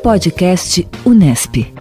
Podcast Unesp.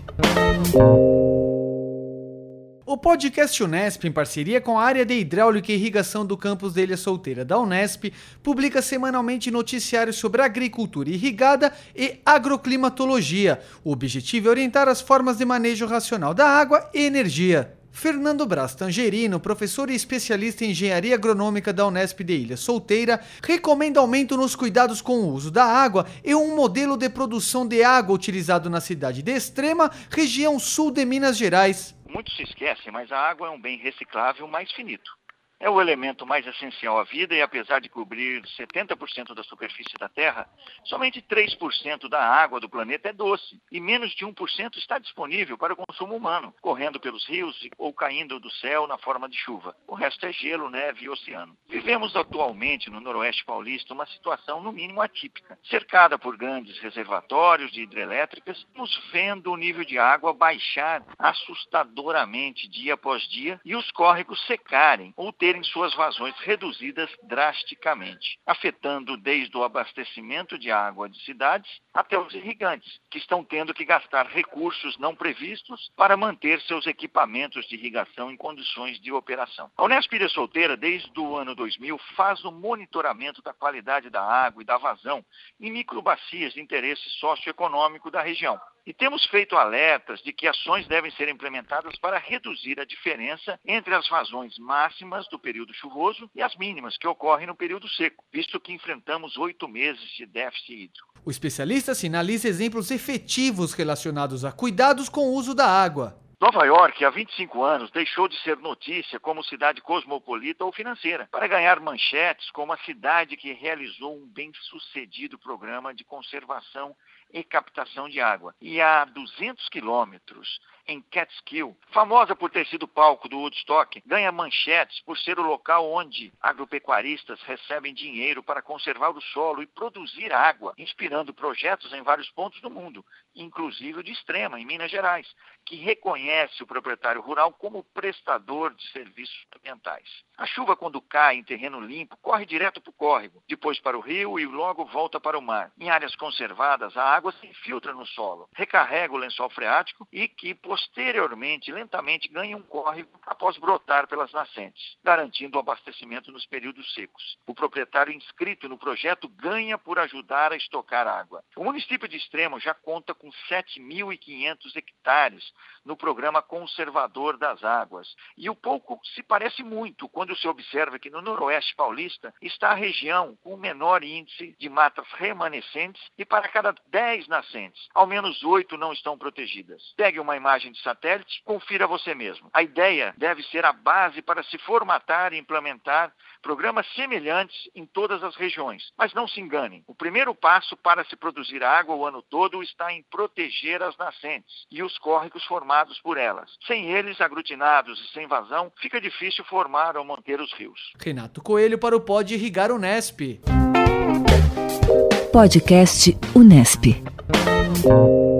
O podcast Unesp, em parceria com a área de hidráulica e irrigação do campus de Ilha Solteira da Unesp, publica semanalmente noticiários sobre agricultura irrigada e agroclimatologia. O objetivo é orientar as formas de manejo racional da água e energia. Fernando Braz Tangerino, professor e especialista em engenharia agronômica da Unesp de Ilha Solteira, recomenda aumento nos cuidados com o uso da água e um modelo de produção de água utilizado na cidade de Extrema, região sul de Minas Gerais. Muitos se esquecem, mas a água é um bem reciclável mais finito. É o elemento mais essencial à vida e, apesar de cobrir 70% da superfície da Terra, somente 3% da água do planeta é doce e menos de 1% está disponível para o consumo humano, correndo pelos rios ou caindo do céu na forma de chuva. O resto é gelo, neve e oceano. Vivemos atualmente no Noroeste Paulista uma situação no mínimo atípica. Cercada por grandes reservatórios de hidrelétricas, estamos vendo o nível de água baixar assustadoramente dia após dia e os córregos secarem ou terem suas vazões reduzidas drasticamente, afetando desde o abastecimento de água de cidades até os irrigantes, que estão tendo que gastar recursos não previstos para manter seus equipamentos de irrigação em condições de operação. A Unesp Ilha Solteira, desde o ano 2000, faz o monitoramento da qualidade da água e da vazão em microbacias de interesse socioeconômico da região. E temos feito alertas de que ações devem ser implementadas para reduzir a diferença entre as vazões máximas do período chuvoso e as mínimas que ocorrem no período seco, visto que enfrentamos 8 meses de déficit hídrico. O especialista sinaliza exemplos efetivos relacionados a cuidados com o uso da água. Nova York, há 25 anos, deixou de ser notícia como cidade cosmopolita ou financeira, para ganhar manchetes como a cidade que realizou um bem-sucedido programa de conservação e captação de água. E a 200 quilômetros, em Catskill, famosa por ter sido palco do Woodstock, ganha manchetes por ser o local onde agropecuaristas recebem dinheiro para conservar o solo e produzir água, inspirando projetos em vários pontos do mundo, inclusive o de Extrema, em Minas Gerais, que reconhece o proprietário rural como prestador de serviços ambientais. A chuva, quando cai em terreno limpo, corre direto para o córrego, depois para o rio e logo volta para o mar. Em áreas conservadas, a água se infiltra no solo, recarrega o lençol freático e que, posteriormente, lentamente ganha um córrego após brotar pelas nascentes, garantindo o abastecimento nos períodos secos. O proprietário inscrito no projeto ganha por ajudar a estocar água. O município de Extrema já conta com 7.500 hectares no programa conservador das águas. E o pouco se parece muito quando se observa que no Noroeste Paulista está a região com o menor índice de matas remanescentes e para cada 10 nascentes, ao menos 8 não estão protegidas. Pegue uma imagem de satélite, confira você mesmo. A ideia deve ser a base para se formatar e implementar programas semelhantes em todas as regiões. Mas não se enganem, o primeiro passo para se produzir água o ano todo está em proteger as nascentes e os córregos formados por elas. Sem eles, aglutinados e sem vazão, fica difícil formar ou manter os rios. Renato Coelho para o Pod Irrigar Unesp. Podcast Unesp.